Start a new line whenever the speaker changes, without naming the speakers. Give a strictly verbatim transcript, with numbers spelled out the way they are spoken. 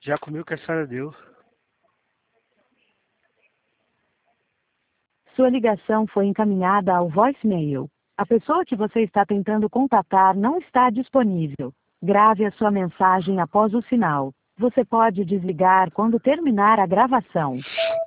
Já comi o que a senhora deu.
Sua ligação foi encaminhada ao voicemail. A pessoa que você está tentando contatar não está disponível. Grave a sua mensagem após o sinal. Você pode desligar quando terminar a gravação.